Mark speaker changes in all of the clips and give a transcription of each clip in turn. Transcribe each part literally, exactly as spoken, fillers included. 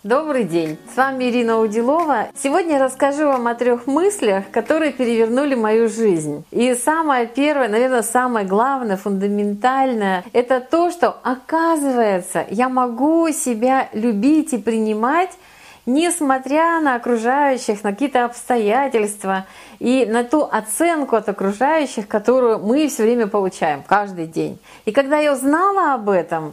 Speaker 1: Добрый день! С вами Ирина Удилова. Сегодня я расскажу вам о трех мыслях, которые перевернули мою жизнь. И самое первое, наверное, самое главное, фундаментальное, это то, что, оказывается, я могу себя любить и принимать, несмотря на окружающих, на какие-то обстоятельства и на ту оценку от окружающих, которую мы все время получаем, каждый день. И когда я узнала об этом,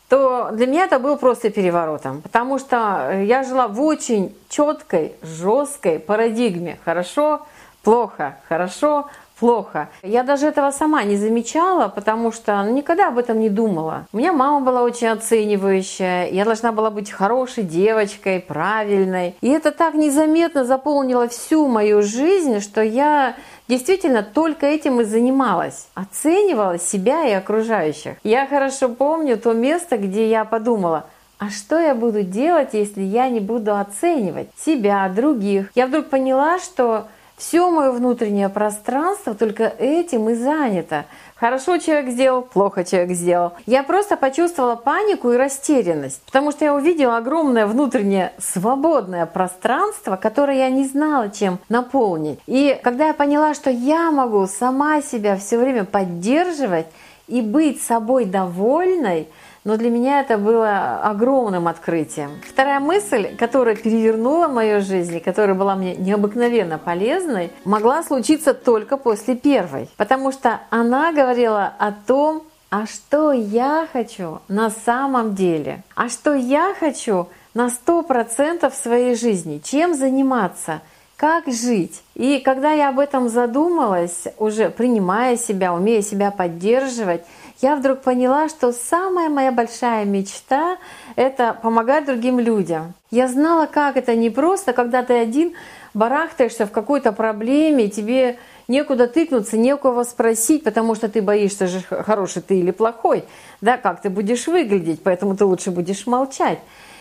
Speaker 1: то для меня это было просто переворотом, потому что я жила в очень четкой, жесткой парадигме. Хорошо, плохо, хорошо, плохо. Я даже этого сама не замечала, потому что ну, никогда об этом не думала. У меня мама была очень оценивающая, я должна была быть хорошей девочкой, правильной. И это так незаметно заполнило всю мою жизнь, что я действительно только этим и занималась. Оценивала себя и окружающих. Я хорошо помню то место, где я подумала, а что я буду делать, если я не буду оценивать себя, других? Я вдруг поняла, что все мое внутреннее пространство только этим и занято. Хорошо человек сделал, плохо человек сделал. Я просто почувствовала панику и растерянность, потому что я увидела огромное внутреннее свободное пространство, которое я не знала, чем наполнить. И когда я поняла, что я могу сама себя все время поддерживать и быть собой довольной, но для меня это было огромным открытием. Вторая мысль, которая перевернула мою жизнь, и которая была мне необыкновенно полезной, могла случиться только после первой. Потому что она говорила о том, а что я хочу на самом деле, а что я хочу на сто процентов в своей жизни, чем заниматься, как жить. И когда я об этом задумалась, уже принимая себя, умея себя поддерживать, я вдруг поняла, что самая моя большая мечта — это помогать другим людям. Я знала, как это непросто, когда ты один барахтаешься в какой-то проблеме, тебе некуда тыкнуться, некого спросить, потому что ты боишься же, хороший ты или плохой, да, как ты будешь выглядеть, поэтому ты лучше будешь молчать.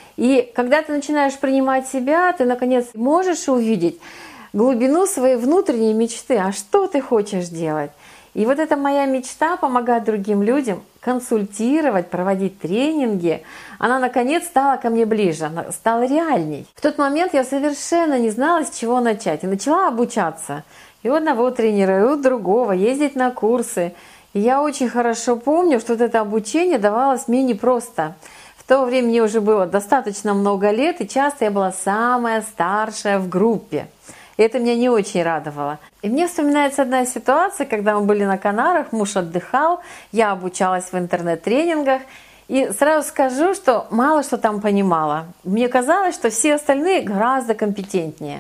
Speaker 1: И когда ты начинаешь принимать себя, ты, наконец, можешь увидеть глубину своей внутренней мечты. А что ты хочешь делать? И вот эта моя мечта помогать другим людям, консультировать, проводить тренинги, она, наконец, стала ко мне ближе, она стала реальней. В тот момент я совершенно не знала, с чего начать. И начала обучаться. И у одного тренера, и у другого, ездить на курсы. И я очень хорошо помню, что вот это обучение давалось мне непросто. В то время мне уже было достаточно много лет, и часто я была самая старшая в группе. И это меня не очень радовало. И мне вспоминается одна ситуация, когда мы были на Канарах, муж отдыхал, я обучалась в интернет-тренингах. И сразу скажу, что мало что там понимала. Мне казалось, что все остальные гораздо компетентнее.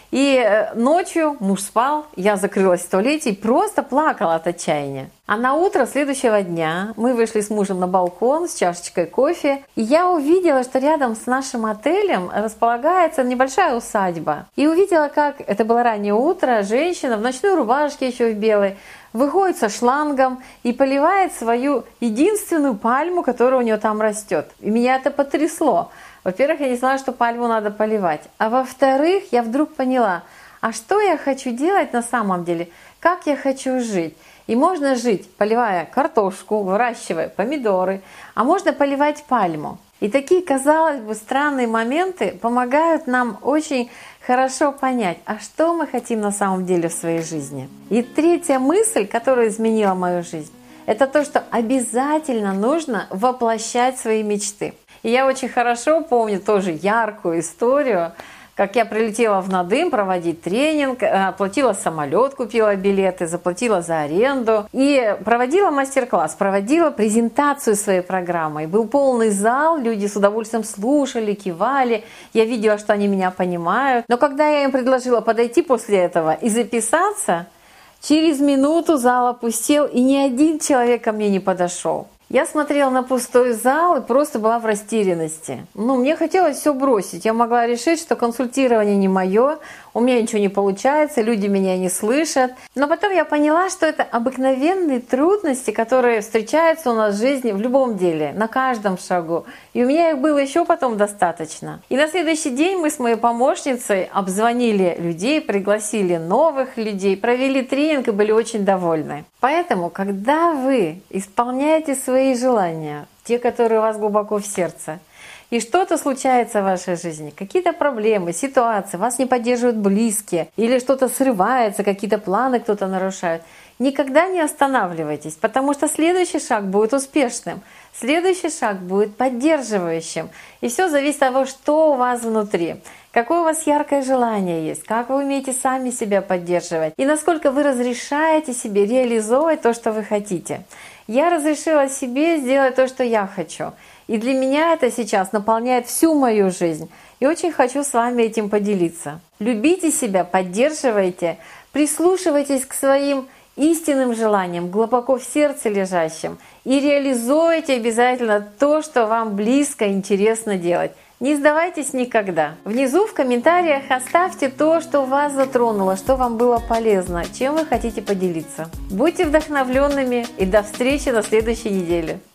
Speaker 1: И ночью муж спал, я закрылась в туалете и просто плакала от отчаяния. А на утро следующего дня мы вышли с мужем на балкон с чашечкой кофе, и я увидела, что рядом с нашим отелем располагается небольшая усадьба. И увидела, как, это было раннее утро, женщина в ночной рубашке еще в белой, выходит со шлангом и поливает свою единственную пальму, которая у нее там растет. И меня это потрясло. Во-первых, я не знала, что пальму надо поливать. А во-вторых, я вдруг поняла, а что я хочу делать на самом деле? Как я хочу жить? И можно жить, поливая картошку, выращивая помидоры, а можно поливать пальму. И такие, казалось бы, странные моменты помогают нам очень хорошо понять, а что мы хотим на самом деле в своей жизни. И третья мысль, которая изменила мою жизнь, это то, что обязательно нужно воплощать свои мечты. И я очень хорошо помню тоже яркую историю, как я прилетела в Надым проводить тренинг, оплатила самолет, купила билеты, заплатила за аренду и проводила мастер-класс, проводила презентацию своей программы. И был полный зал, люди с удовольствием слушали, кивали, я видела, что они меня понимают. Но когда я им предложила подойти после этого и записаться, через минуту зал опустел, и ни один человек ко мне не подошел. Я смотрела на пустой зал и просто была в растерянности. Ну, мне хотелось все бросить. Я могла решить, что консультирование не мое, у меня ничего не получается, люди меня не слышат. Но потом я поняла, что это обыкновенные трудности, которые встречаются у нас в жизни в любом деле, на каждом шагу. И у меня их было еще потом достаточно. И на следующий день мы с моей помощницей обзвонили людей, пригласили новых людей, провели тренинг и были очень довольны. Поэтому, когда вы исполняете свои желания, те, которые у вас глубоко в сердце, и что-то случается в вашей жизни, какие-то проблемы, ситуации, вас не поддерживают близкие, или что-то срывается, какие-то планы кто-то нарушает, никогда не останавливайтесь, потому что следующий шаг будет успешным, следующий шаг будет поддерживающим. И все зависит от того, что у вас внутри, какое у вас яркое желание есть, как вы умеете сами себя поддерживать и насколько вы разрешаете себе реализовывать то, что вы хотите. Я разрешила себе сделать то, что я хочу. И для меня это сейчас наполняет всю мою жизнь. И очень хочу с вами этим поделиться. Любите себя, поддерживайте, прислушивайтесь к своим истинным желаниям, глубоко в сердце лежащим. И реализуйте обязательно то, что вам близко, интересно делать. Не сдавайтесь никогда. Внизу в комментариях оставьте то, что вас затронуло, что вам было полезно, чем вы хотите поделиться. Будьте вдохновленными и до встречи на следующей неделе.